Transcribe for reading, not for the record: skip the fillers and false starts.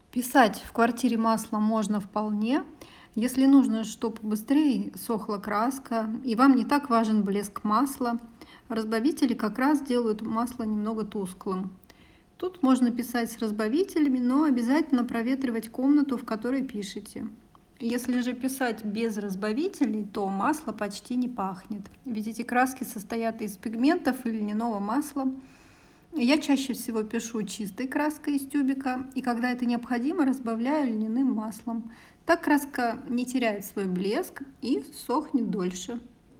Писать в квартире маслом можно вполне, если нужно, чтобы быстрее сохла краска и вам не так важен блеск масла. Разбавители как раз делают масло немного тусклым. Тут можно писать с разбавителями, но обязательно проветривать комнату, в которой пишете. Если же писать без разбавителей, то масло почти не пахнет, ведь эти краски состоят из пигментов и льняного масла. Я чаще всего пишу чистой краской из тюбика, и когда это необходимо, разбавляю льняным маслом. Так краска не теряет свой блеск и сохнет дольше.